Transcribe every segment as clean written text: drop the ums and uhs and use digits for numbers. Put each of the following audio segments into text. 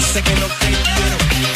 dice que no te quiero.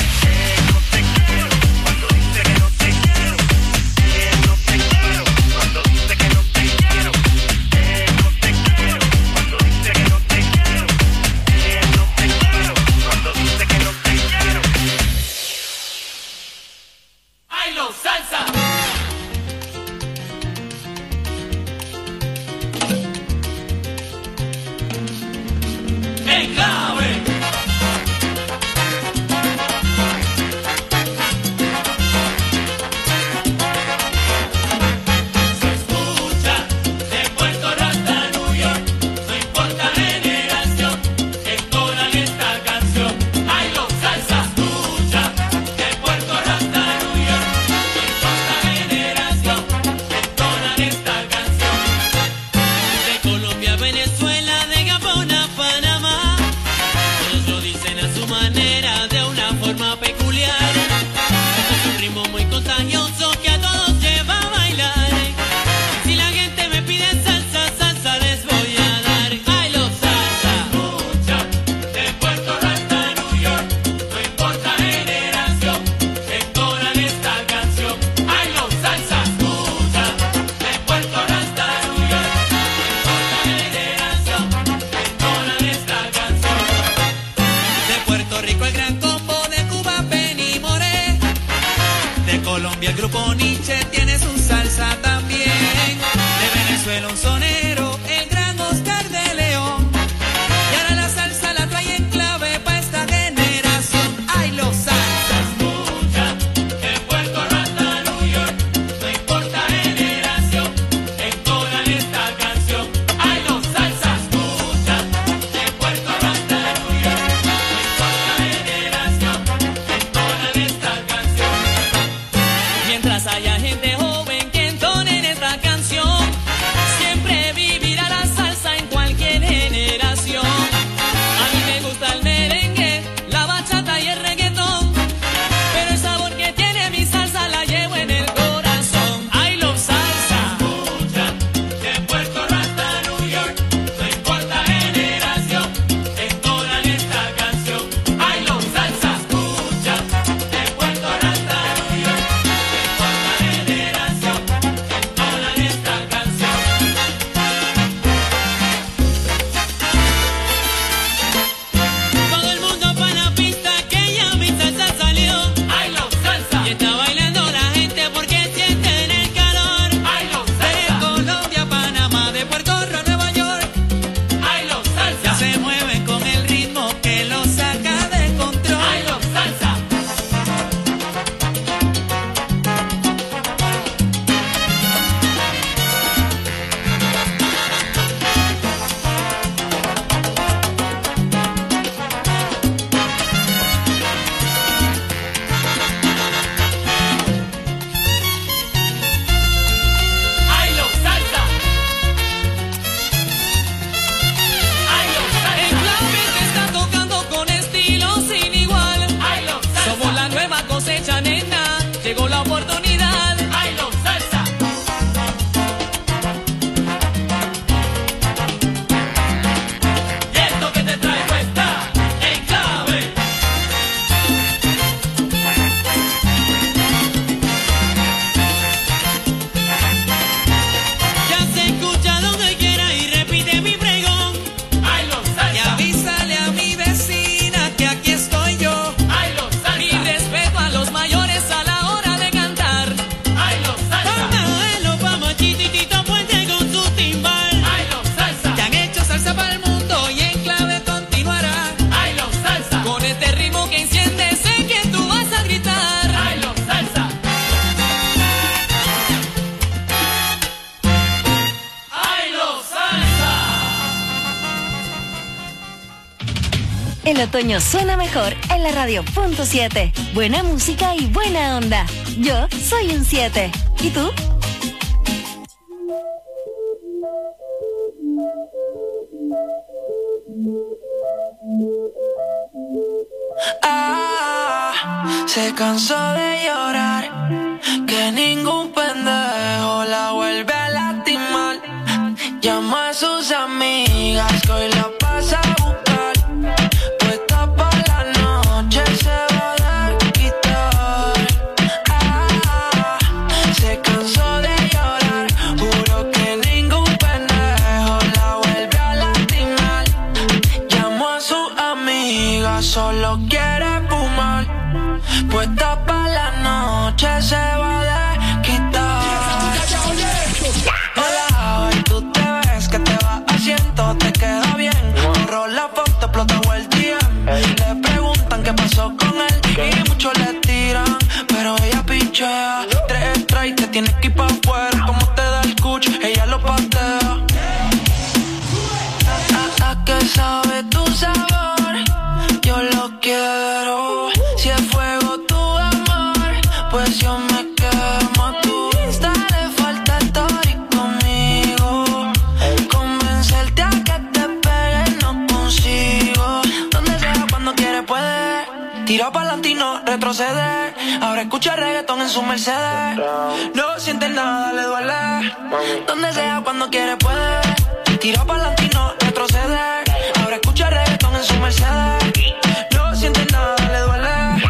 El otoño suena mejor en la radio punto 7. Buena música y buena onda. Yo soy un 7. ¿Y tú? Se cansó de llorar, que ningún pendejo la vuelve a lastimar. Llama a sus amigas que hoy la pasa a buscar. Puesta pa' la noche. solo quiere fumar. Puesta pa' la noche se va a desquitar. Hola, hoy tú te ves que te va haciendo, te queda bien. Borró la foto, explotó el DM. Le preguntan qué pasó con él y muchos le tiran, pero ella pichea. 3 try, te tienes que ir pa' afuera. Como te da el cuch, ella lo patea. ¿A qué sabe tu sabor? Yo lo quiero. Si es fuego tu amor, pues yo me quemo. A tu Insta le falta story conmigo. Convencerte a que te pegues no consigo. Donde sea, cuando quiere puede. Tira pa'lante y no retroceder. Ahora escucha reggaetón en su Mercedes. No siente nada, le duele. Donde sea, cuando quiere puede. Tira pa'lante y no retroceder. Ahora escucha reggaetón en su Mercedes. No siente nada, le duele.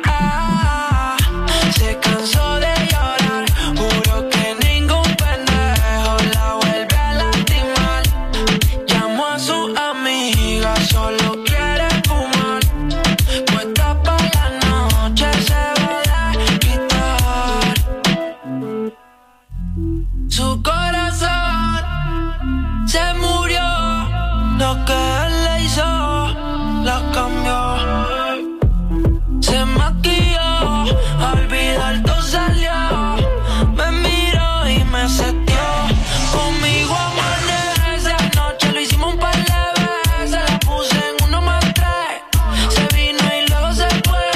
Se cansó de llorar. Juro que ningún pendejo la vuelve a lastimar. Llamó a su amiga, solo quiere fumar. Puesta pa' la noche se va a quitar. Su corazón se murió. Lo que él le hizo la cambió. Se maquilló, a olvidar todo salió. Me miró y me setió. Conmigo amanece. Anoche lo hicimos un par de veces. La puse en 1 más 3. Se vino y luego se fue.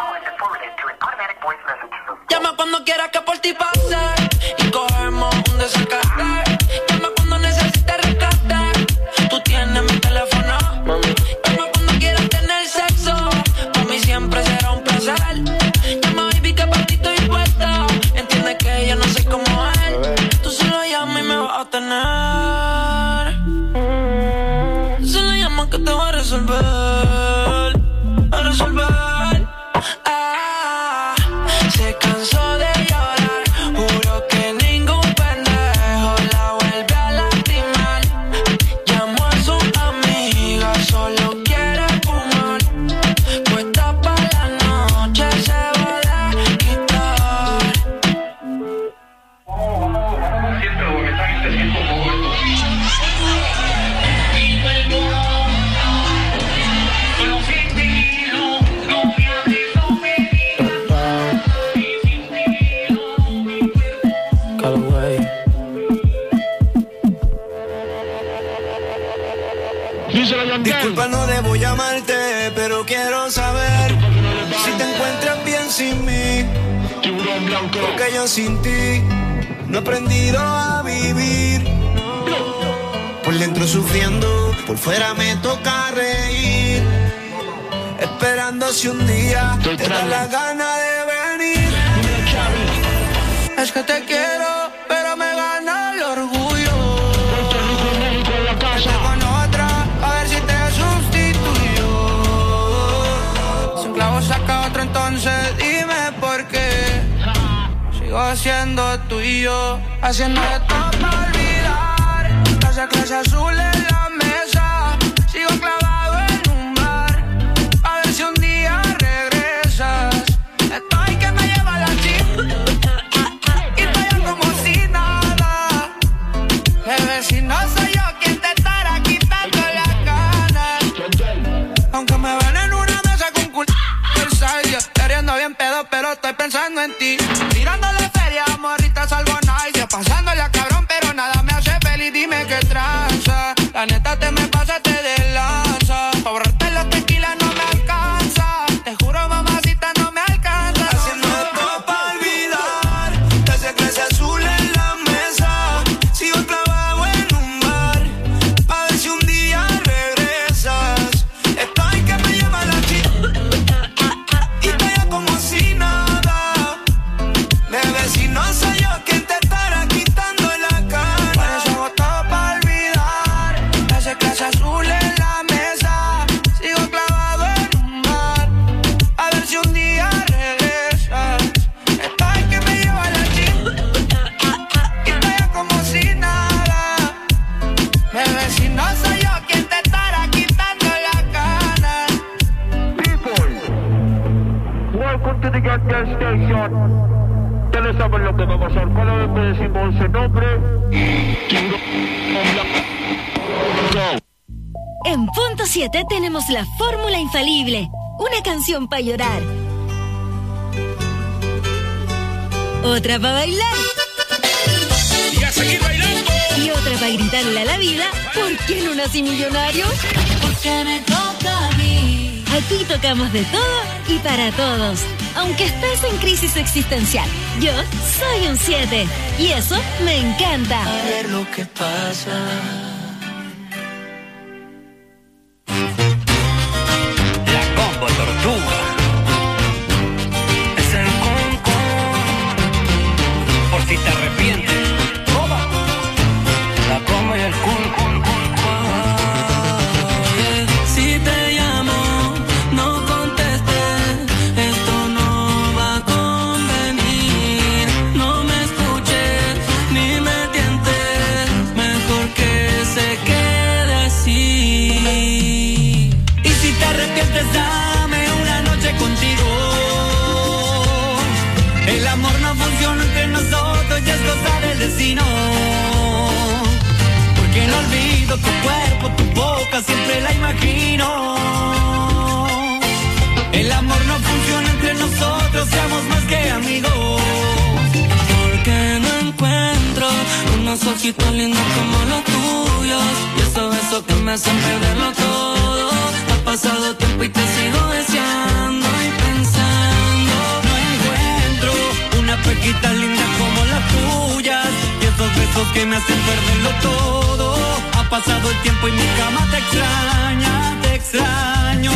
Llama cuando quieras que por ti pase. Y cogemos un desacate. Llama cuando necesites rescate. Tú tienes mi teléfono. Llama cuando quieras tener sexo. Para mí siempre será un placer. Llama baby que para ti estoy puesta. Entiende que yo no soy como él. Tú solo llamas y me vas a tener. Tú solo llamas que te voy a resolver. A resolver. Se cansó de llorar. Juro que ningún pendejo la vuelve a lastimar. Llamó a su amiga, solo quiere fumar. Puesta pa' la noche se va a quitar. Siento que esta gente siente un poco esto. Pero sin ti no me arriesgo mi vida. Callaway. Disculpa, no debo llamarte, pero quiero saber si te encuentras bien sin mí. Porque yo sin ti no he aprendido a vivir. Por dentro sufriendo, por fuera me toca reír. Esperando si un día te da la gana de venir. Es que te quiero, pero me gana el orgullo. Vete con otra, a ver si te sustituyo. Si un clavo saca otro, entonces dime por qué. Sigo siendo tú y yo, haciendo de todo para olvidar. Casa clase azul en la mesa. Sigo clavado en un bar, a ver si un día regresas. Estoy que me lleva la chica. Bebé, si no soy yo quien te estará quitando las ganas. Aunque me ven en una mesa con culo Versailles, queriendo bien pedo, pero estoy pensando en ti. Tirándole feria, morrita, salvo a nadie. Pasándole a cabrón, pero nada me hace feliz. Dime qué tranza. La neta te me pasaste de lanza. Pa' borrarte los tequilas no me alcanza. Te juro, mamacita, no me alcanza. Haciendo todo para olvidar. Casa clase azul en la mesa. Sigo clavado en un bar, a ver si un día regresas. Estoy que me lleva la chica y estoy ya como si nada. Bebé, si no soy yo quien te estará quitando la cara. Por eso hago todo para olvidar. Ese clase azul en la mesa. welcome to the Gas Station. Ustedes saben lo que va a pasar. Cada vez que decimos ese nombre, go. En Punto 7 tenemos la fórmula infalible. Una canción para llorar. Otra para bailar. Y a seguir bailando. Y otra para gritarle a la vida, ¿por qué no nací millonario? Porque me toca a mí. Aquí tocamos de todo y para todos. Aunque estés en crisis existencial, yo soy un 7. Y eso me encanta. A ver lo que pasa. La combo tortuga. Es el con. Por si te arrepientes. La combo y el con. Si te llamo, no contestes. Esto no va a convenir. No me escuches ni me tientes. Mejor que se quede así. Y si te arrepientes, dame una noche contigo. El amor no funciona entre nosotros, ya es cosa del destino. Porque no olvido tu cuerpo, tu boca, siempre la imagino. El amor no funciona entre nosotros, seamos más que amigos. Porque no encuentro unos ojitos lindos como los tuyos. Y esos que me hacen perderlo todo. Ha pasado tiempo y te sigo deseando y pensando. No encuentro una pequita linda como las tuyas. Y esos besos que me hacen perderlo todo. Ha pasado el tiempo y mi cama te extraña, te extraño.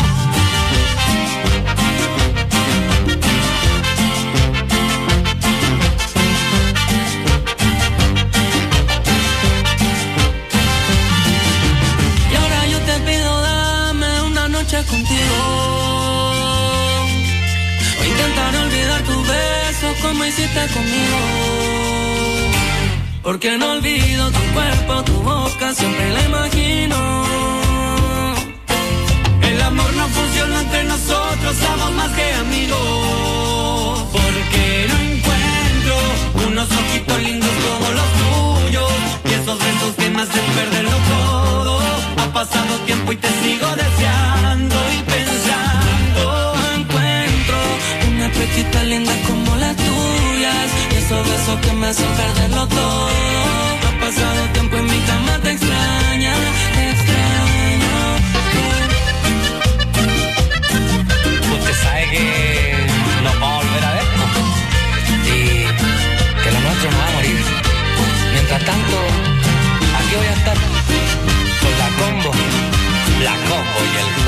Y ahora yo te pido, dame una noche contigo. O intentar olvidar tus besos como hiciste conmigo. Porque no olvido tu cuerpo, tu boca, siempre la imagino. El amor no funciona entre nosotros, somos más que amigos. Porque no encuentro unos ojitos lindos como los tuyos. Y esos besos que me hacen perderlo todo. Ha pasado tiempo y te sigo deseando y pensando. No encuentro una petita linda como las tuyas. Y esos besos que me hacen perderlo todo. Ha pasado tiempo y mi cama te extraña, te extraño. Usted sabe que nos vamos a volver a ver, ¿no? Y que lo nuestro no va a morir. Mientras tanto, aquí voy a estar con la combo y el Q.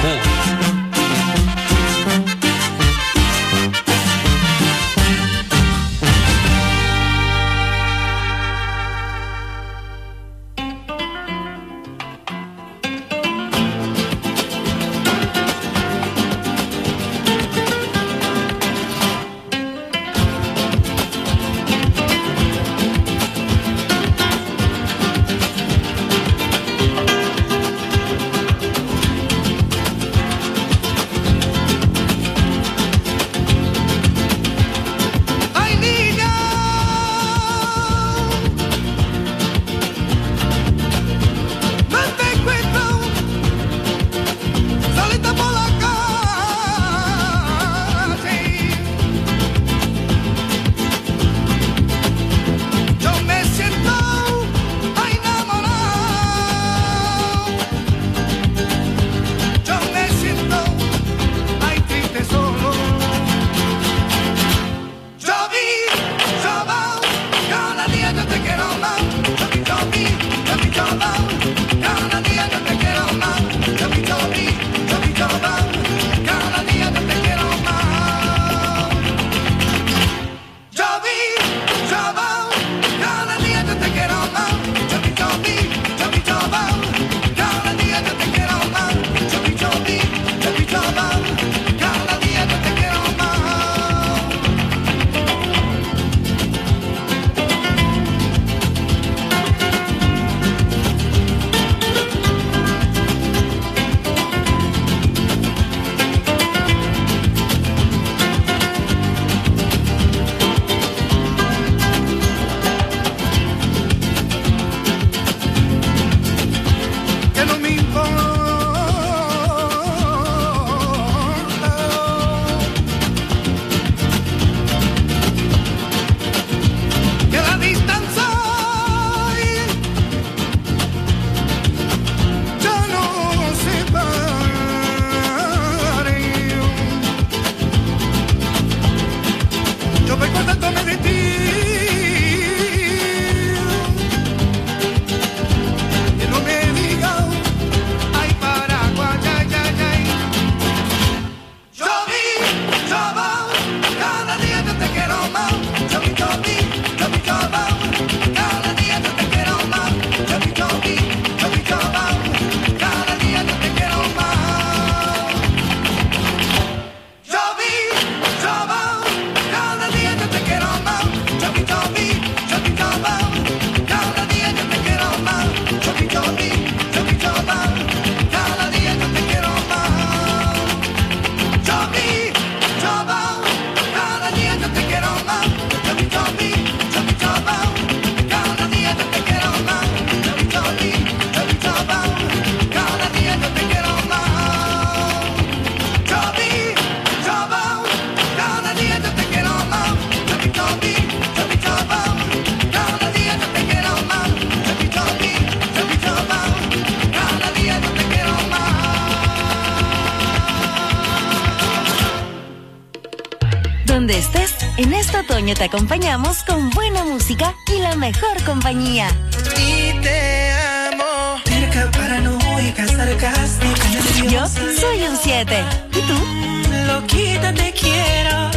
Donde estés, en este otoño te acompañamos con buena música y la mejor compañía. Y te amo. Cerca, paranoica, sarcástica. Yo soy un 7. ¿Y tú? Loquita, te quiero.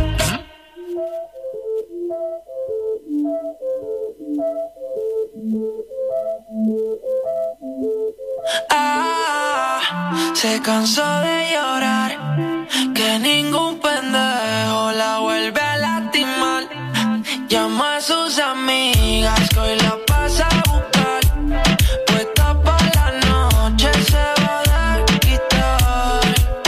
Se cansó de llorar, que ningún pendejo la vuelve a lastimar. Llama a sus amigas que hoy la pasa a buscar. Puesta pa' la noche se va a desquitar.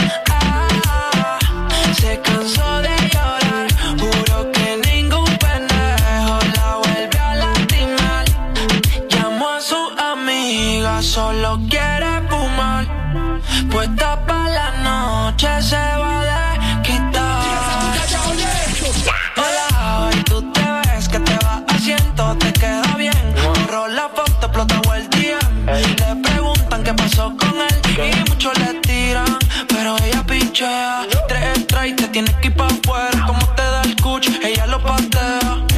Se cansó de llorar, juro que ningún pendejo la vuelve a lastimar. Llamó a sus amigas, solo quiere fumar. Puesta pa' la noche se va a desquitar. Hola, hoy tú te ves que te vas haciendo, te queda bien. Borró la foto, explotó el DM. Le preguntan qué pasó con él y muchos le tiran, pero ella pinchea. 3 extra y te tienes que ir pa' afuera. Como te da el cuch, ella lo patea.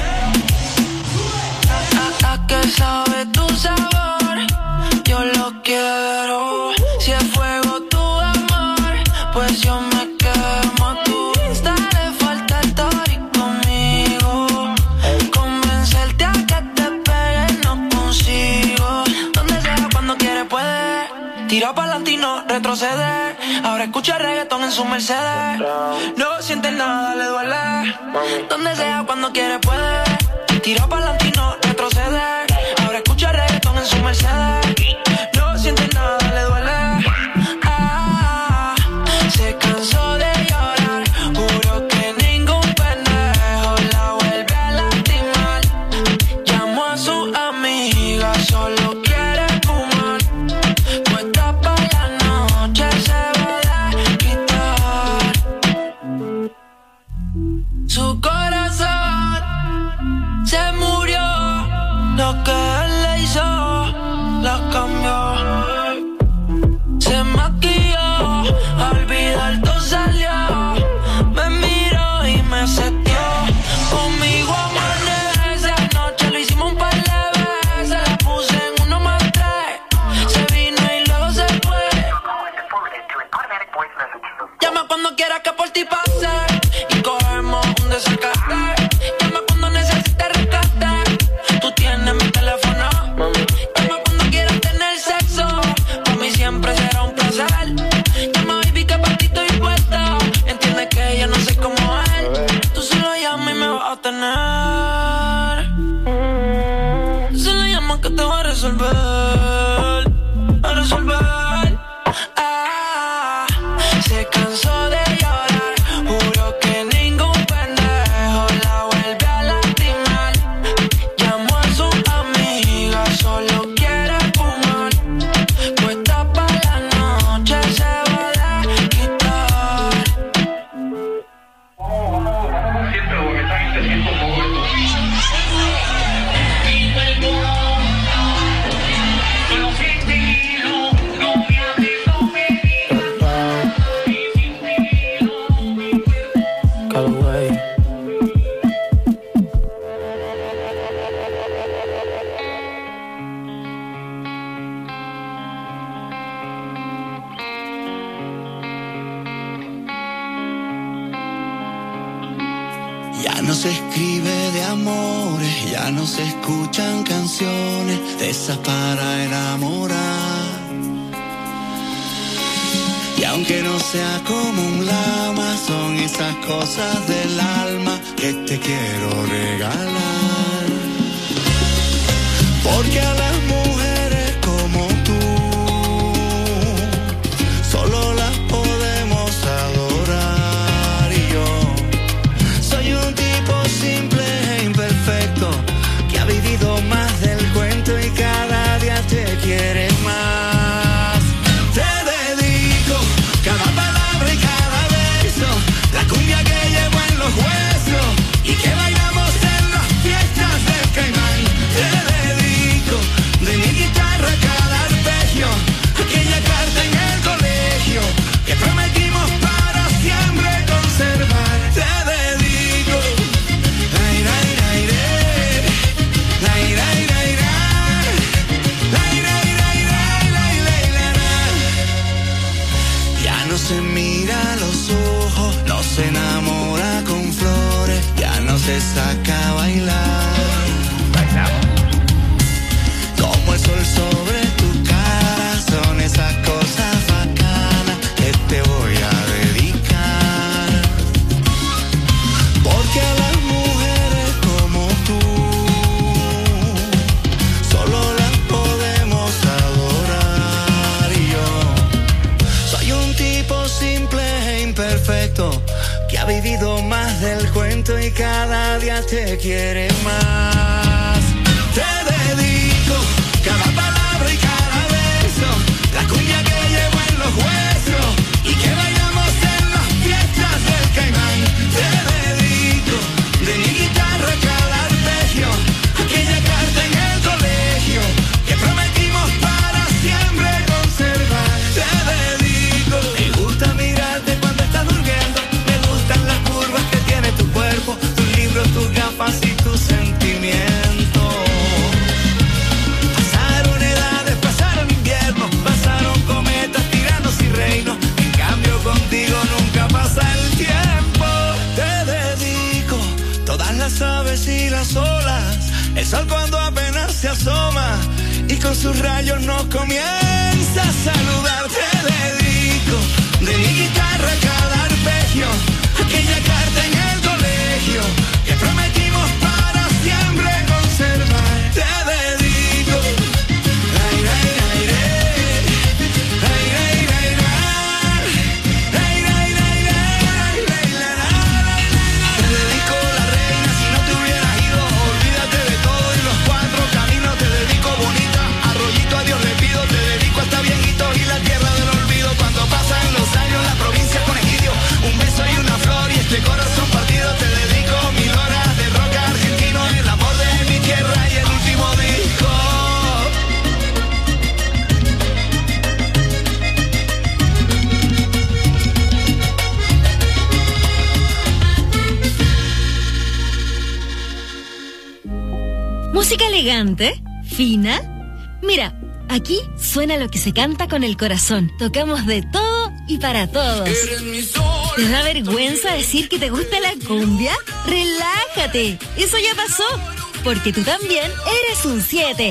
¿A qué sabe tu sabor? Yo lo quiero. Si es fuego tu amor, pues yo me quemo. A tu Insta le falta el tori conmigo. Convencerte a que te pegues no consigo. Donde sea, cuando quiere puede. Tira pa'lante y no retroceder. Ahora escucha reggaetón en su Mercedes. No siente nada, le duele. Donde sea, cuando quiere puede. Tira pa'lante y no retroceder. Ahora escucha reggaetón en su Mercedes. No siente nada, le duele. Se cansó de llorar, juro que ningún pendejo la vuelve a lastimar. Llamó a su amiga, solo quiere fumar. Puesta pa' la noche se va a desquitar. Su corazón se murió, lo que él le hizo la cambió. Se maquilló, al olvidar todo salió. Me miró y me setió. Conmigo amanece, anoche lo hicimos un par de veces. La puse en 1 más 3. Se vino y luego se fue. Llama cuando quieras que por ti pase y cogemos un desacate. Llama cuando necesites rescate. Tú tienes mi teléfono. Llama cuando quieras tener sexo. Para mí siempre será un placer. Llama baby que para ti estoy puesta. Entiende que yo no soy como él. Tú solo llamas y me vas a tener. Tú solo llamas que te voy a resolver. A resolver. Se cansó de llorar, juro que ningún pendejo la vuelve a lastimar. Llamó a su amiga, solo quiere fumar. Puesta pa' la noche se va a desquitar. Siempre porque esta gente siente un poco esto. Ya no se escribe de amores, ya no se escuchan canciones de esas para enamorar. Y aunque no sea como un lama, son esas cosas del alma que te quiero regalar. Porque a las mujeres como tú solo las podemos adorar. Y yo soy un tipo simple e imperfecto que ha vivido más del cuento y cada día te quiere más. Te dedico cada palabra y cada beso, la cumbia que llevo en los huesos y que bailamos en las fiestas del Caimán. Te dedico te saca a bailar. Como el sol sobre tu cara, son esas cosas bacanas que te voy a dedicar. Porque a las mujeres como tú solo las podemos adorar. Y yo soy un tipo simple e imperfecto que ha vivido más del cuento y cada día te quiere más. Te dedico cada palabra y cada beso, la cuña que llevo en los huesos y que bailamos en las fiestas del Caimán. Te dedico de mi guitarra cada arpegio, aquella carta en el colegio que prometimos para siempre conservar. Te dedico, me gusta mirarte cuando estás durmiendo, me gustan las curvas que tiene tu cuerpo, tus libros, tus gafas y tus sentimientos. Pasaron edades, pasaron inviernos, pasaron cometas, tiranos y reinos. En cambio contigo nunca pasa el tiempo. Te dedico todas las aves y las olas, el sol cuando apenas se asoma y con sus rayos nos comienza a saludar. Te dedico de mi guitarra cada arpegio, aquella carta en el colegio que prometimos para siempre conservar. Te dedico, ay, ay, ay, ay, ay, ay, ay, ay, ay, ay, ay, te dedico la reina, si no te hubieras ido, olvídate de todo y los cuatro caminos. Te dedico bonita, arroyito a Dios le pido, te dedico hasta viejitos y la tierra del olvido. Cuando pasan los años la provincia con egidio, un beso y una flor y este corazón partido. Te dedico 1000 horas de rock argentino, el amor de mi tierra y el último disco. Música elegante, fina. Mira, aquí suena lo que se canta con el corazón. Tocamos de todo y para todos. ¿Te da vergüenza decir que te gusta la cumbia? Relájate, eso ya pasó, porque tú también eres un 7.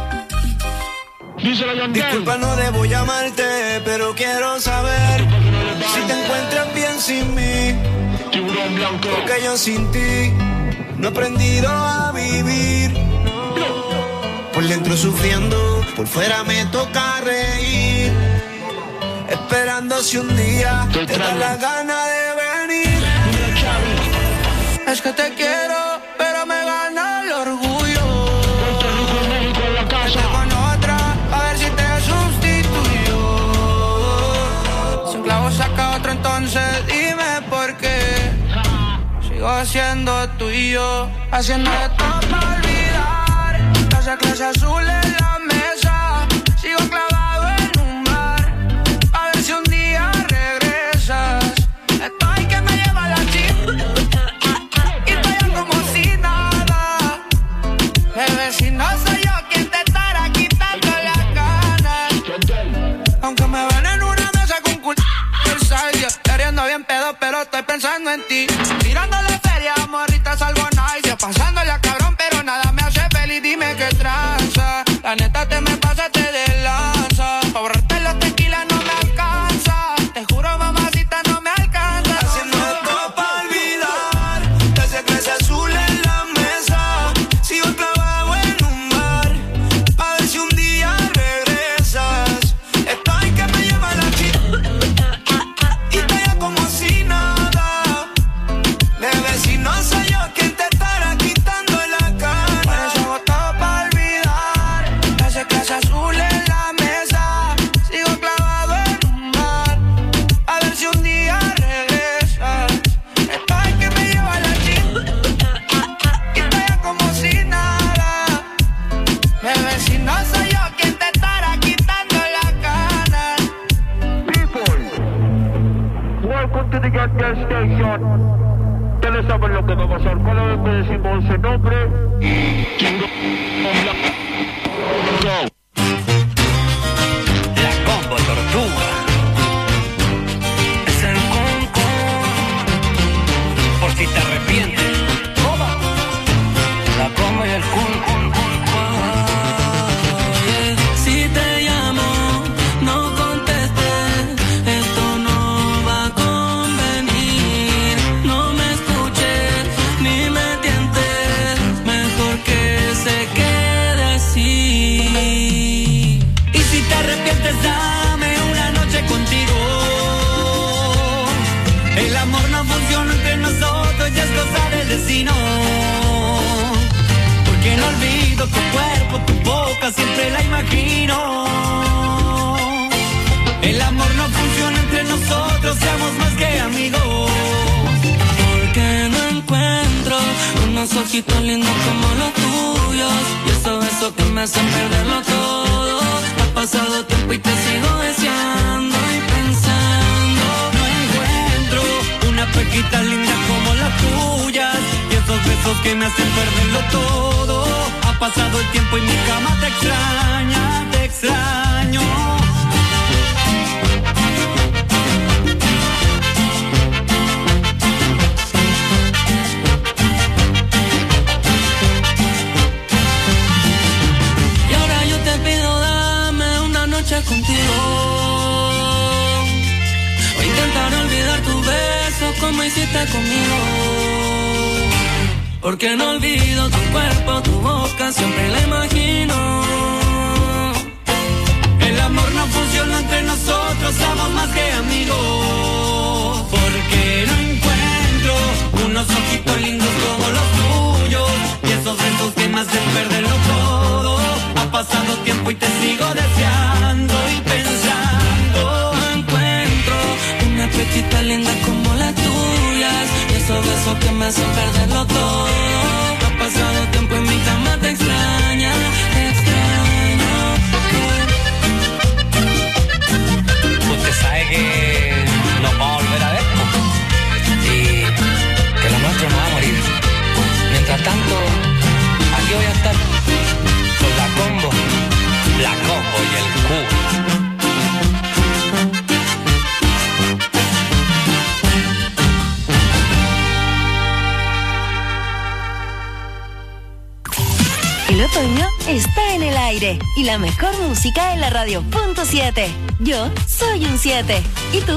Disculpa, no debo llamarte, pero quiero saber si te encuentras bien sin mí. Porque yo sin ti no he aprendido a vivir. Por dentro sufriendo, por fuera me toca reír, esperando si un día te da la gana de venir. Es que te quiero, pero me gana el orgullo. Vete con otra, a ver si te sustituyo. Si un clavo saca otro, entonces dime por qué. Sigo siendo tuyo, haciendo de todo para olvidar. Esa clase azul en la mesa, sigo clavado en un bar. A ver si un día regresas. Estoy que me lleva la chica y estoy como si nada. Bebé, si no soy yo quien te estará quitando las ganas. Aunque me ven en una mesa con cultura, queriendo bien pedo, pero estoy pensando en ti. Tirándole feria, morrita, salvo nice. Pasándole a cabrón, pero nada me hace feliz. Dime qué tranza. La neta te me pasaste de lanza. Pa' borrarte los tequilas no me alcanza. Te juro, mamacita, no me alcanza. Haciendo esto pa' olvidar. Esa clase azul en la mesa. Sigo clavado en un bar. A ver si un día regresas. Estoy que me lleva la chica y estoy ya como si nada. Bebé, si no soy yo quien te estará quitando la cara. Por eso hago todo pa' olvidar. Esa clase azul en la mesa. Sigo clavado en un bar. A ver si un día regresas. Estoy que me lleva la chica y estoy ya como si nada. Bebé, si no soy yo quien te estará quitando la cara. People, welcome to the gas station. Ustedes saben lo que va a pasar. Cada vez que decimos ese nombre, go. La combo tortuga. Es el concón. Por si te arrepientes. El amor no funciona entre nosotros, ya es cosa del destino. Porque no olvido tu cuerpo, tu boca, siempre la imagino. El amor no funciona entre nosotros, seamos más que amigos. Porque no encuentro unos ojitos lindos como los tuyos, y esos que me hacen perderlo todo. Ha pasado tiempo y te sigo deseando y pensando. No encuentro una pequita linda como las tuyas, y esos besos que me hacen perderlo todo. Ha pasado el tiempo y mi cama te extraña, te extraño. Contigo, voy a intentar olvidar tu beso como hiciste conmigo. Porque no olvido tu cuerpo, tu boca, siempre la imagino. El amor no funciona entre nosotros, somos más que amigos. Porque no encuentro unos ojitos lindos como los tuyos, y esos besos que me hacen perderlo todo. Ha pasado tiempo y te sigo deseando y pensando. No encuentro una pechita linda como las tuyas, y esos besos que me hacen perderlo todo. Ha pasado tiempo y mi cama te extraña, te extraño. Usted sabe que nos vamos a volver a ver, y que lo nuestro no va a morir. Mientras tanto, aquí voy a estar con la combo y el Q. El otoño está en el aire y la mejor música en la radio .7. Yo soy un 7. ¿Y tú?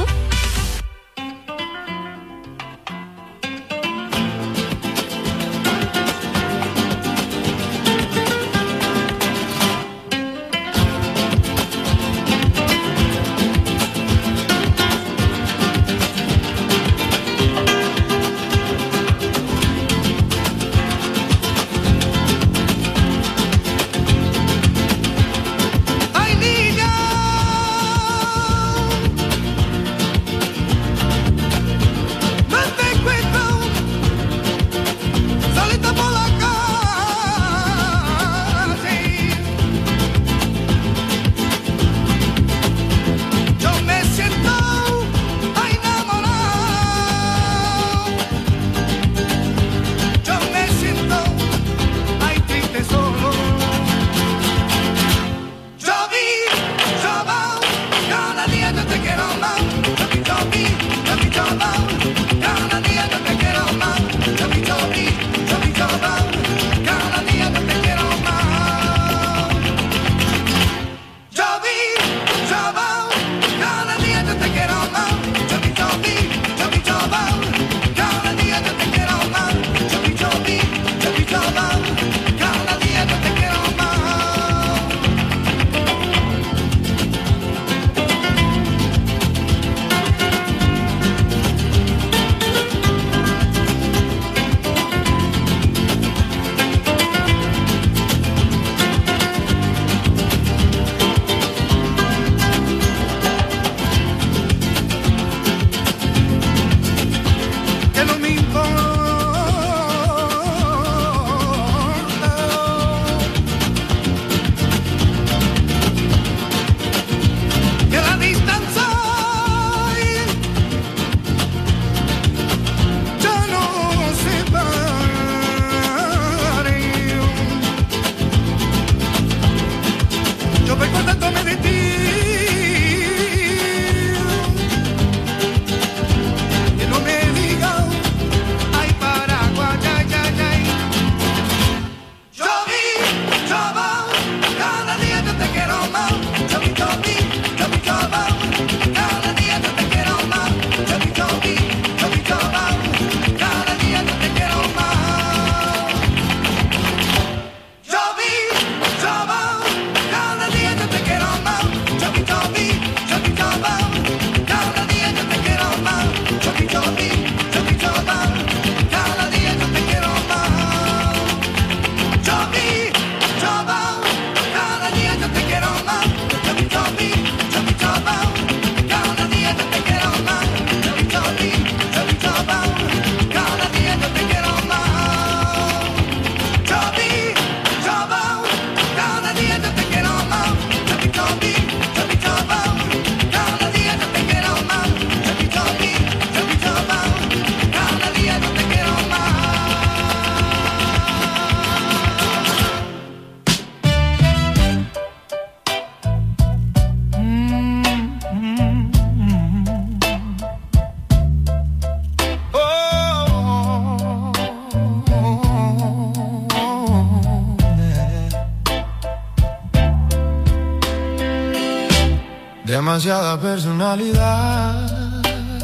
demasiada personalidad,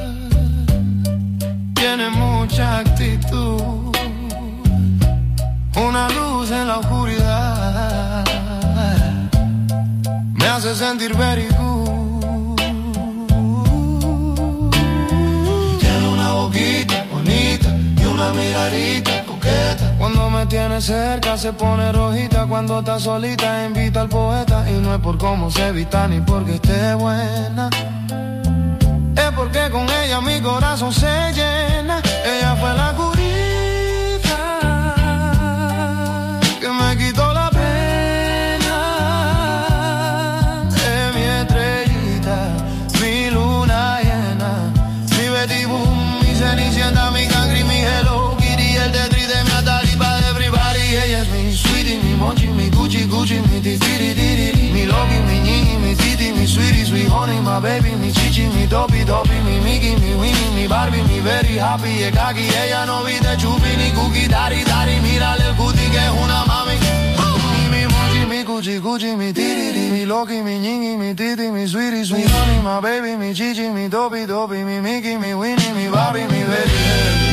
tiene mucha actitud, una luz en la oscuridad, me hace sentir very good. Tiene una boquita bonita y una miradita coqueta. Cuando me tiene cerca se pone rojita, cuando está solita invita al poeta. Y no es por cómo se vista ni porque esté buena, es porque con ella mi corazón se llena. Ella fue la curita que me quitó la pena. Es mi estrellita, mi luna llena, mi Betty Boom, mi Cenicienta, mi Cangri, mi Hello Kitty, el Tetris de mi Atalipa de everybody. Ella es mi sweetie, mi mochi, mi Gucci, Gucci, mi titiri, mi Loki, mi Ñi, mi Titi, mi sweetie, sweet honey, my baby, mi chichi, mi topi, topi, mi Mickey, mi Winnie, mi Barbie, mi very happy, es kaki. Ella no viste chupi ni cookie, dari, dari, mírale el cutie que es una mami. Mi mochi, mi Gucci, Gucci, mi titiri, mi Loki, mi Ñi, mi Titi, mi sweetie, sweet honey, my baby, mi chichi, mi topi, topi, mi Mickey, mi Winnie, mi Barbie, mi very happy.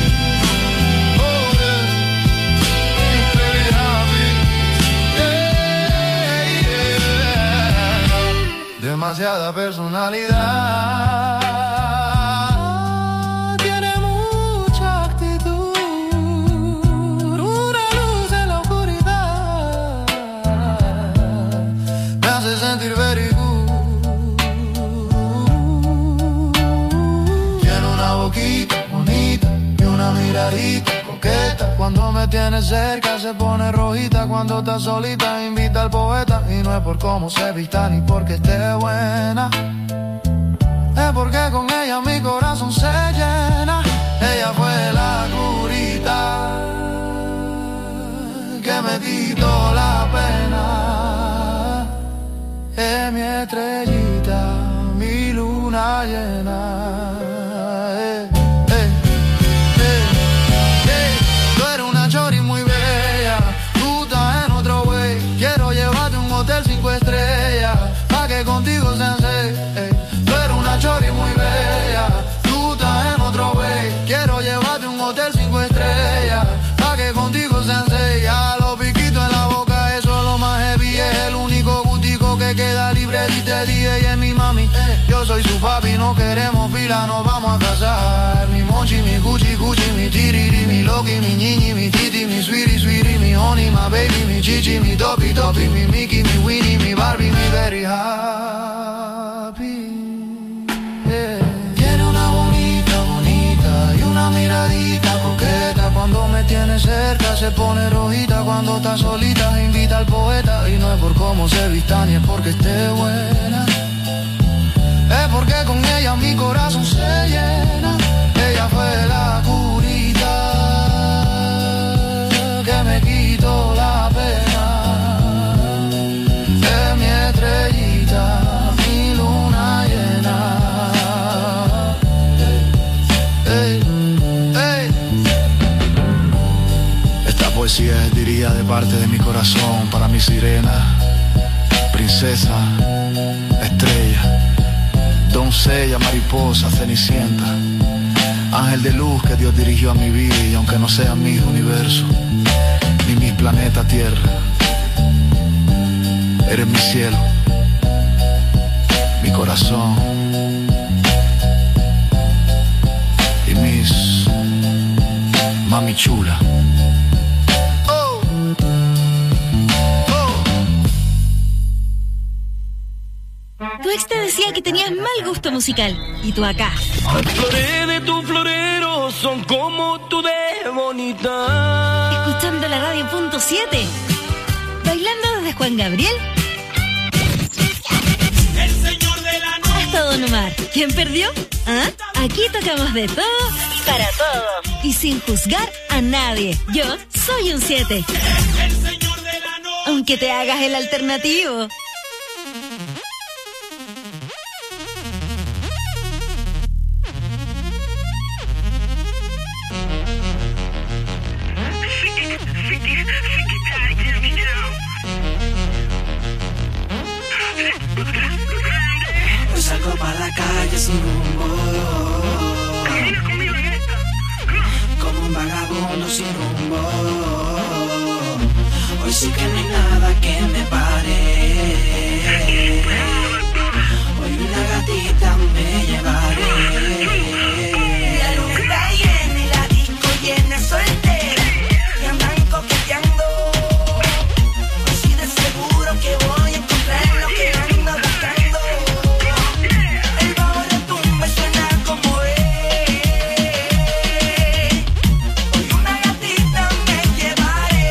Demasiada personalidad, tiene mucha actitud, una luz en la oscuridad, me hace sentir very good. Tiene una boquita bonita y una miradita coqueta. Cuando me tiene cerca se pone rojita, cuando está solita invita al poeta. Y no es por cómo se vista ni porque esté buena, es porque con ella mi corazón se llena. Ella fue la curita que me quitó la pena, es mi estrellita, mi luna llena. Chori muy bella, tú estás en otro way. Quiero llevarte a un hotel 5 estrellas, pa' que contigo sensei. Tú eres una chori muy bella, tú estás en otro way. Quiero llevarte a un hotel 5 estrellas, pa' que contigo sensei. A los piquitos en la boca, eso es lo más heavy. Es el único gustico que queda libre. Si te dije, ella es mi mami, yo soy su papi. No queremos pila, nos vamos a casar. Mi mochi, mi Gucci, Gucci, mi tiriri, mi Loki, mi Ñi, mi Titi, mi sweetie, sweetie, mi honey, my baby, mi chichi, mi topi, topi, mi Mickey, mi Winnie, mi Barbie, mi very happy. Yeah. Tiene una bonita, bonita y una miradita coqueta. Cuando me tiene cerca se pone rojita, cuando está solita invita al poeta. Y no es por cómo se vista ni es porque esté buena, es porque con ella mi corazón se llena. Ella fue la curita que me quitó la pena, es mi estrellita, mi luna llena. Hey, hey. Esta poesía es, diría, de parte de mi corazón, para mi sirena, princesa, estrella, doncella, mariposa, cenicienta, ángel de luz que Dios dirigió a mi vida. Y aunque no sea mi universo ni mi planeta Tierra, eres mi cielo, mi corazón y mis mami chula. Tu ex te decía que tenías mal gusto musical, y tú acá. Las flores de tu florero son como tú de bonita. Escuchando la radio punto 7. Bailando desde Juan Gabriel El señor de la noche hasta Don Omar. ¿Quién perdió? ¿Ah? Aquí tocamos de todo y para todos. Y sin juzgar a nadie. Yo soy un 7. El señor de la noche. Aunque te hagas el alternativo. la calle sin rumbo. Camina conmigo en esta. Como un vagabundo sin rumbo. Hoy sí que no hay nada que me pare. Hoy una gatita me llevaré. La luna está llena y la disco llena soltera. Y andan coqueteando. Hoy sí de seguro que voy a encontrar lo que ando buscando. El bajo retumba y suena como es. Hoy una gatita me llevaré.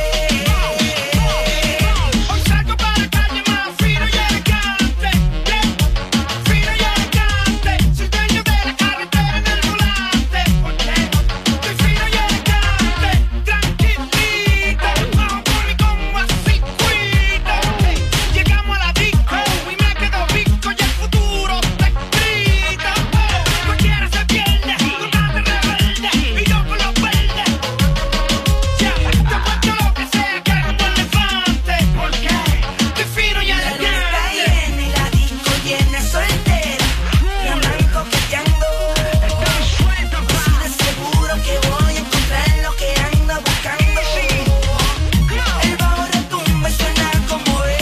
Hoy salgo para la calle más fino y elegante. Fino y elegante. Soy dueño de la carretera en el volante. Estoy fino y elegante. Tranquilita. Bajo por mi combo así cuita. Llegamos a la disco y me quedo pico y el futuro está escrito. Cualquiera se pierde, tú estás de rebelde y yo con los verdes. Ya, te apuesto lo que sea que hago un elefante. Porque estoy fino y La luna está elegante. llena y la disco llena soltera. Y andan coqueteando. Así de seguro que voy a encontrar lo que ando buscando. El bajo retumba y suena como es.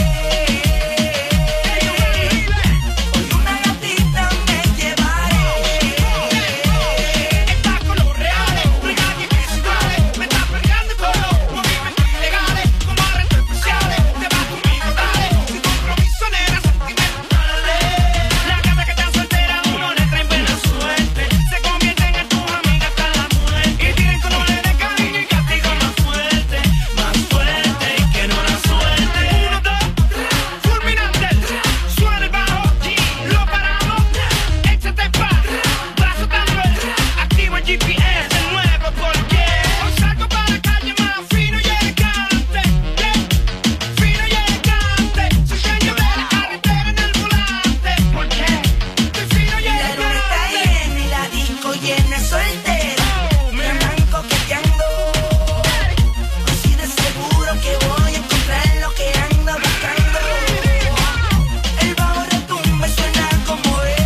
Hoy una gatita me llevaré. Está con los reales, regaños y principales. Me está peleando con los movimientos ilegales. Como arrestos especiales, te vas conmigo, dale. Sin compromiso, nena, sentimentales. La gata que está soltera, uno le trae buena suerte. Se convierten en tus amigas hasta la muerte. Y tienen que no le dé cariño y castigo más fuerte y que no la suelte. 1, 2, fulminante, suena el bajo, lo paramos, échate pa', brazo dando activo el GPS de nuevo porque hoy salgo para la calle más fino y elegante, fino y elegante, soy dueño de la carretera en el volante, porque estoy fino y La luna está elegante. llena y la disco llena soltera. Y andan coqueteando. Así de seguro que voy a encontrar lo que ando buscando. El bajo retumba y suena como es.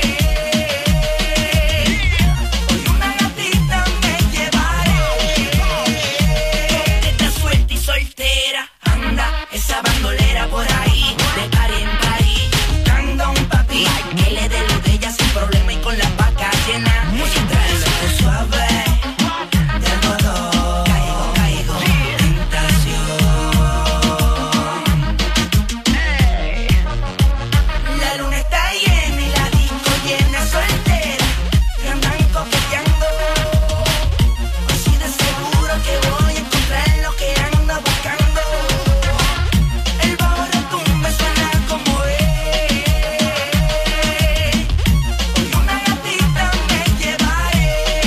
Hoy una gatita me llevaré. Coqueta suelta y soltera. Anda esa bandolera por ahí. De par en país. Buscando a un papi que le dé lo de ella sin problema y con la vaca llena. Trae suave. De modo caigo, tentación. La luna está llena y la disco llena soltera. Y andan coqueteando. Así de seguro que voy a encontrar lo que ando buscando. El bajo retumba y suena como es. Hoy una gatita me llevaré.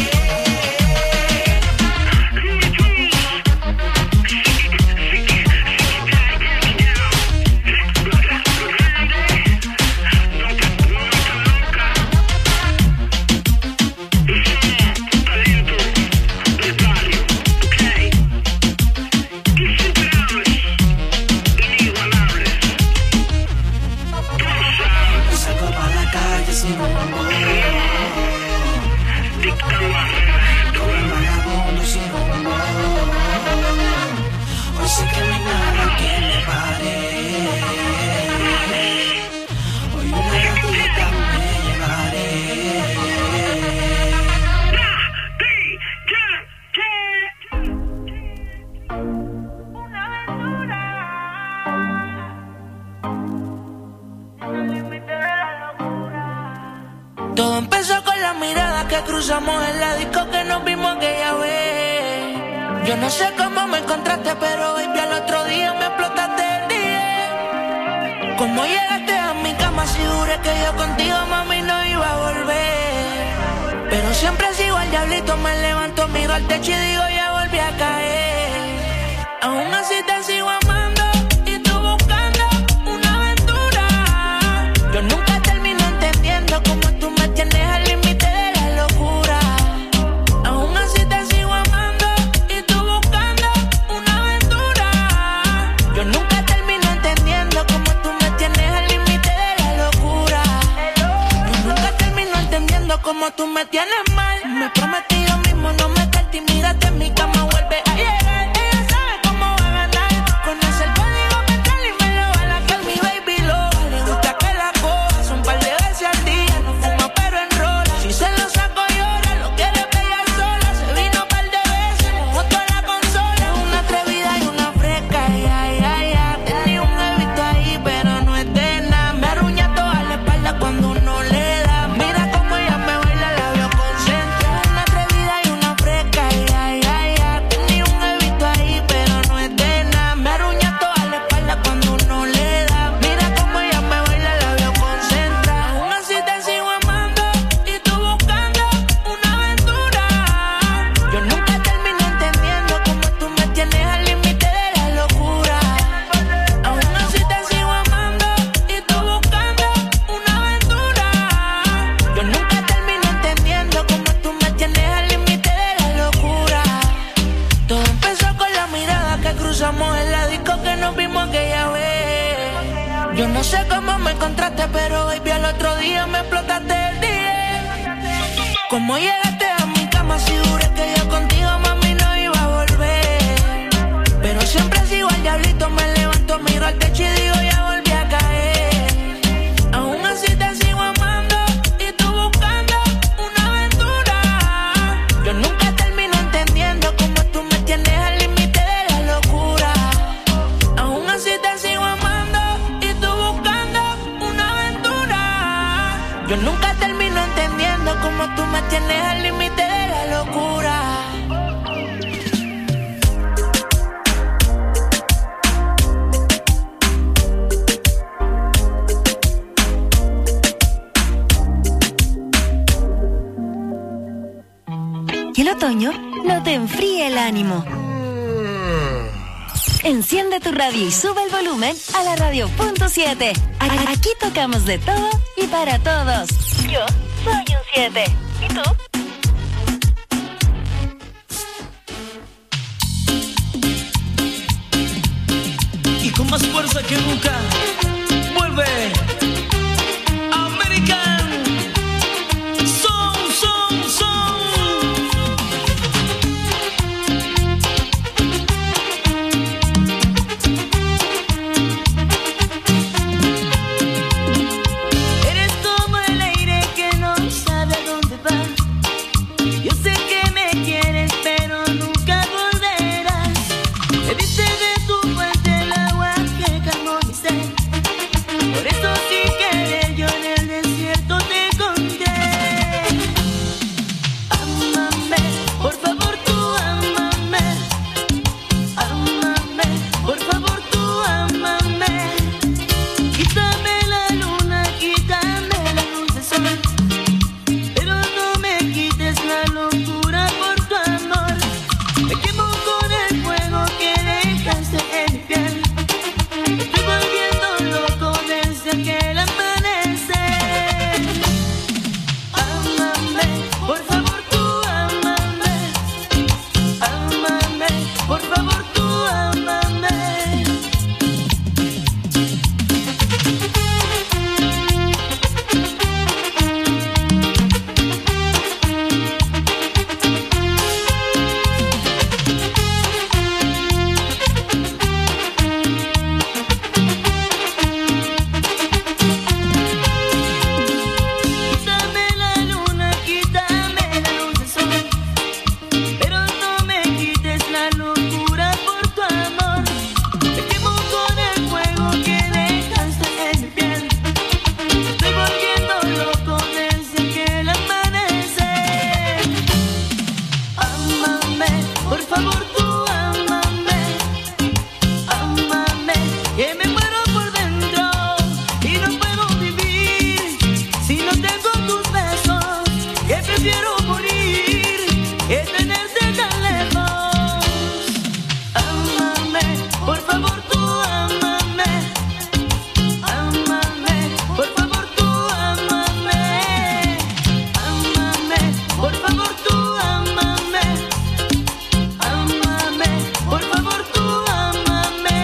Salgo para la calle sin rumbo. Como un vagabundo sin rumbo. Hoy sé que no hay nada que me pare. Hoy una gatita me llevaré. Todo empezó con la mirada que cruzamos en la disco que nos vimos aquella vez. Yo no sé cómo me encontraste, pero baby al otro día me explotaste el día. Cómo llegaste a mi cama, si juré que yo contigo, mami, no iba a volver. Pero siempre sigo al diablito, me levanto, miro al techo y digo ya volví a caer. Aún así te sigo amando y tú buscando una aventura. Yo nunca termino entendiendo cómo tú me tienes al límite de la locura. Aún así te sigo amando y tú buscando una aventura. Yo nunca termino entendiendo cómo tú me tienes al límite de la locura. Yo nunca sé cómo me encontraste, pero baby, al otro día me explotaste el día. ¿Cómo llegaste a mi cama si juré que yo contigo, mami, no iba a volver? Pero siempre sigo al diablito, me levanto, miro al techo y digo, ya volví a caer. Aún así te sigo amando y tú buscando una aventura. Yo nunca termino entendiendo cómo tú me tienes al límite de la locura. Aún así te sigo amando y tú buscando una aventura. Yo nunca termino entendiendo cómo tú me tienes al límite de la locura. Que el otoño no te enfríe el ánimo. Enciende tu radio y sube el volumen a la radio.7. Aquí tocamos de todo y para todos. Yo soy un 7. ¿Y tú? Y con más fuerza que nunca, vuelve American Son. Eres como el aire que no sabe a dónde va. Yo sé que me quieres, pero nunca volverás. Bebiste de tu fuente el agua que calmó mi sed. Por eso sin querer yo en el desierto te encontré. Ámame, por favor tú ámame. Ámame, por favor tú ámame. Quítame la luna, quítame la luz del sol, pero no me quites la locura por tu amor. Me quemo con el fuego que dejaste en mi piel. Me estoy volviendo loco desde aquel amanecer. Ámame, por favor tú ámame. Ámame, por favor tú ámame. Quítame la luna, quítame la luz del sol, pero no me quites la locura por tu amor. Me quemo con el fuego que dejaste en mi piel. Me estoy volviendo loco desde aquel amanecer. Ámame, por favor tú ámame. Ámame, que me muero por dentro y no puedo vivir si no tengo tus besos, que prefiero morir que tenerte tan lejos. Ámame, por favor tú ámame. Ámame, por favor tú ámame. Ámame, por favor tú ámame. Ámame, por favor tú ámame.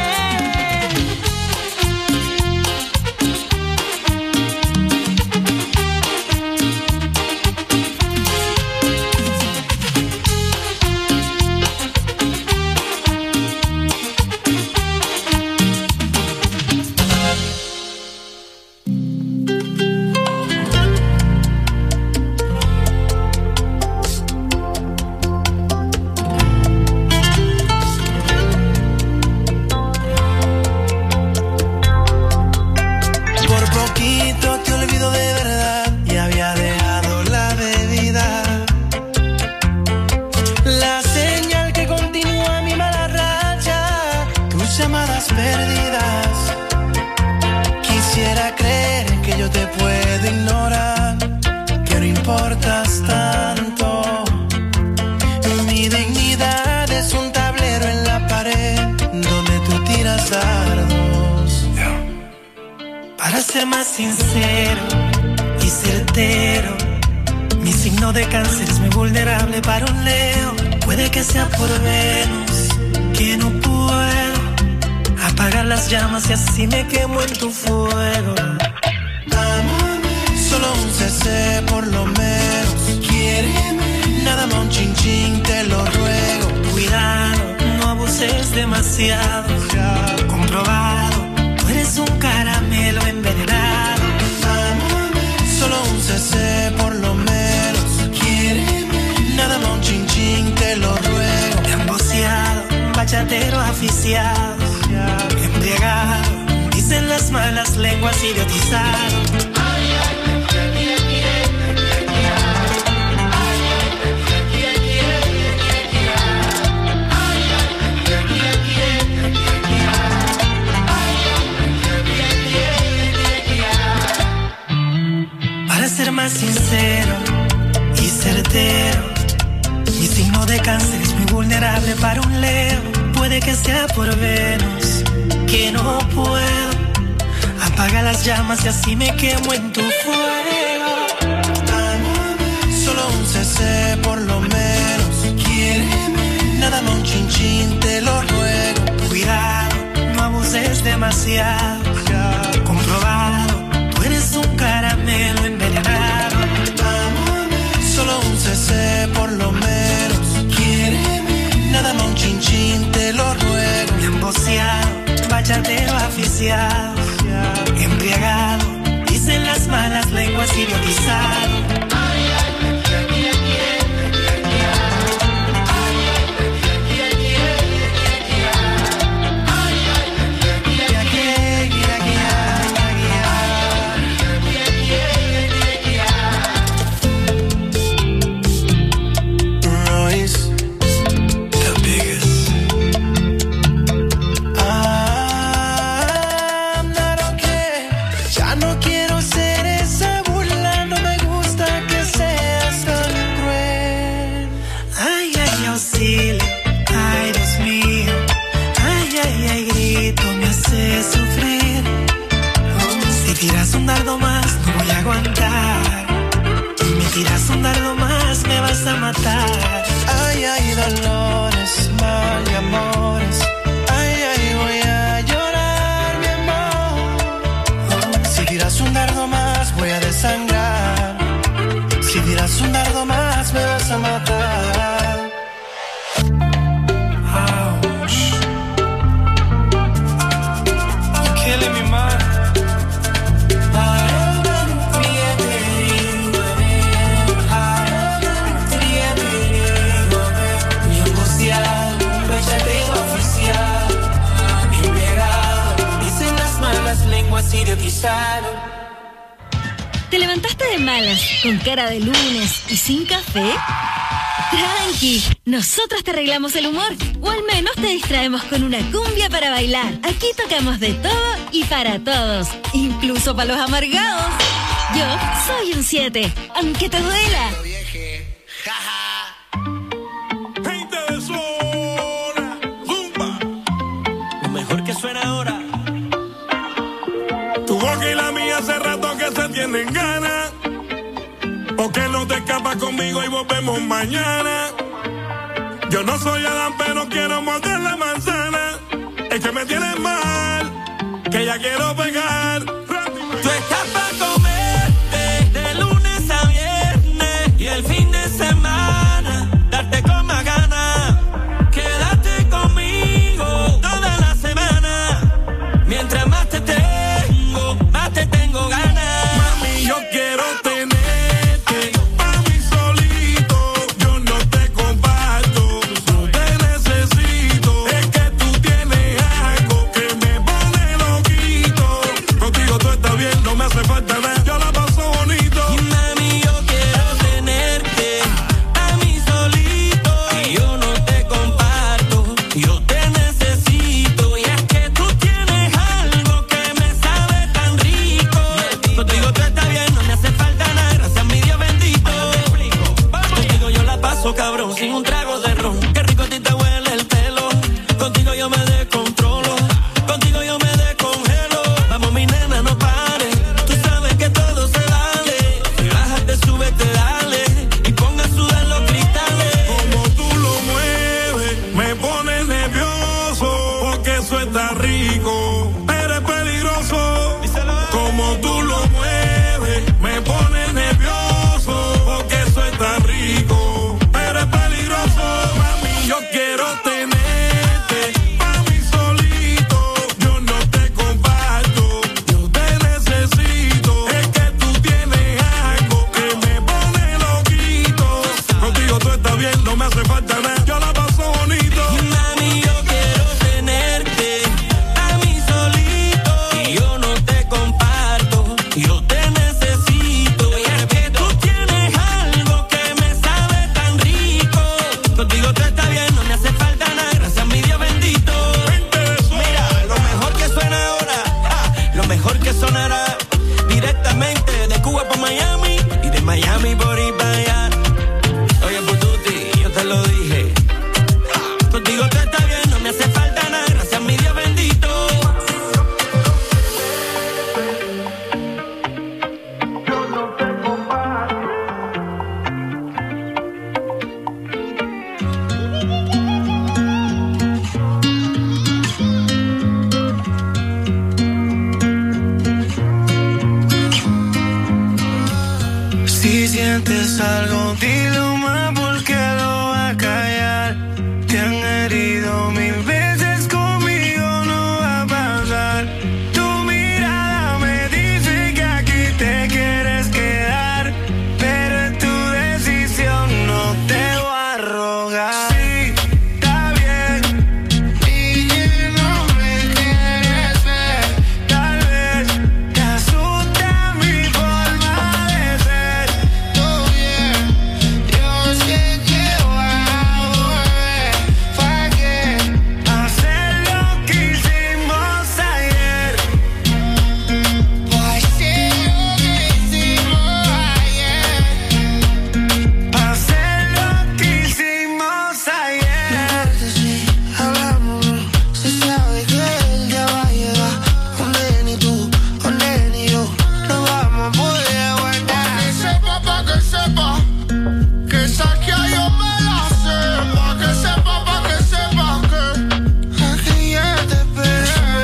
Por poquito te olvido de verdad y había dejado la bebida. La señal que continúa mi mala racha, tus llamadas perdidas. Quisiera creer que yo te puedo ignorar, que no importas tanto. Mi dignidad es un tablero en la pared donde tú tiras dardos. Para ser más sincero y certero, mi signo de cáncer es muy vulnerable para un Leo. Puede que sea por Venus, que no puedo Apagar las llamas y así me quemo en tu fuego. Solo un CC por lo menos. Quiéreme. Nada más un chin chin, te lo ruego. Cuidado, no abuses demasiado. Comprobado, tú eres un caramelo envenenado. Solo un CC por lo menos. Quiéreme. Nada más un chin chin, te lo ruego. Emboceado, bachatero aficiado. Embriagado, dicen las malas lenguas, idiotizado. Para ser más sincero y certero, mi signo de cáncer es muy vulnerable para un Leo. Puede que sea por Venus, que no puedo. Apaga las llamas y así me quemo en tu fuego. Solo un CC por lo menos. Quiéreme. Nada más un chin chin, te lo ruego. Cuidado, no abuses demasiado. Comprobado, tú eres un caramelo envenenado. Solo un CC por lo menos. Quiéreme. Nada más un chin chin, te lo ruego. Emboceado, bachatero aficiado. Embriagado, dicen las malas lenguas, idiotizado. Tiras un dardo más, no voy a aguantar. Me tiras un dardo más, me vas a matar. Ay, ay, dolores, mal y amores. Ay, ay, voy a llorar, mi amor. Si tiras un dardo más, voy a desangrar. Si tiras un dardo más, me vas a matar. Ouch. You're killing me, man. ¿Te levantaste de malas, con cara de lunes y sin café? Tranqui, nosotros te arreglamos el humor, o al menos te distraemos con una cumbia para bailar. Aquí tocamos de todo y para todos, incluso para los amargados. Yo soy un 7, aunque te duela. Lo mejor que suena ahora. Tu boca y la mía hace rato que se tienen ganas. ¿Por qué no te escapas conmigo y volvemos mañana? Yo no soy Adán, pero quiero morder la manzana. Es que me tienes mal, que ya quiero pegar. Tú estás para comerte de lunes a viernes y el fin de semana darte con más ganas. Quédate conmigo toda la semana. Mientras más te tengo ganas. Mami, yo quiero tenerte pa' mí solito. Yo no te comparto, no te necesito. Es que tú tienes algo que me pone loquito. Contigo algo, dilo más porque lo va a callar. Te han herido 1000 veces, conmigo no va a pasar. Tu mirada me dice que aquí te quieres quedar, pero es tu decisión, no te voy a rogar. Sí, está bien, y que no me quieres ver. Tal vez te asusta mi forma de ser. Todo bien, yo sé que voy a volver. ¿Para qué hacer lo que hicimos ayer? Pues sí, lo que hicimos ayer. Hacer lo que hicimos ayer. Sí, hablamos, se sabe que el día va a llegar. Donde ni tú, donde ni yo, no vamos a poder aguantar. Pa' que sepa, que esa que yo me la sé. Pa' que sepa que aquí ya te esperé.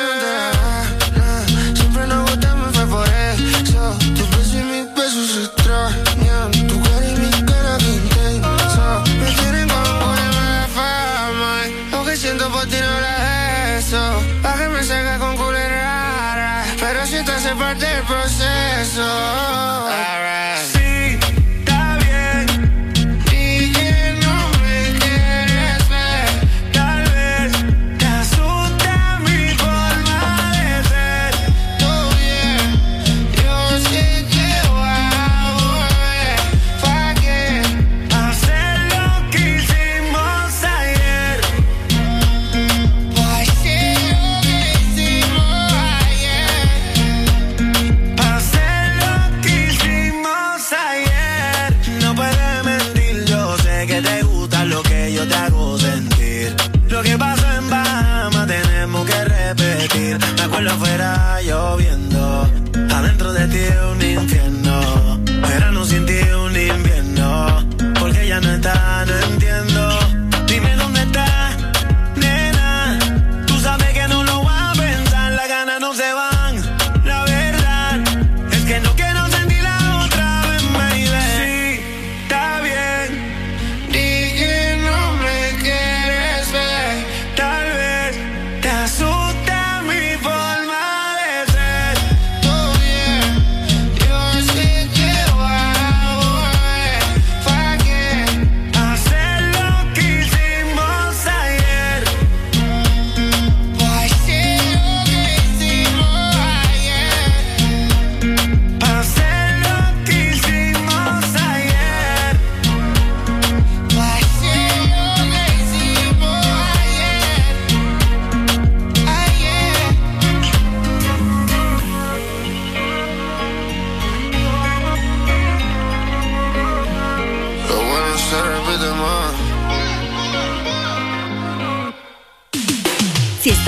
Siempre nos gustamos, fue por eso. Tus besos y mis besos se extrañan. Tu cara y mi cara que intensa. Me tienen como una mala fama. Lo que siento por ti no era eso. Pa' que me salga con culera, pero siento hacer parte del proceso. Sí, está bien, y que no me quieres ver. Tal vez te asusta mi forma de ser. Todo bien, yo sé que voy a volver. ¿Para qué hacer lo que hicimos ayer? Pues sí, lo que hicimos ayer. Hacer lo que hicimos ayer. No puedes mentir, yo sé que te gusta lo que yo te hago sentir. Lo que pasó en Bahamas tenemos que repetir. Me acuerdo afuera lloviendo, adentro de ti un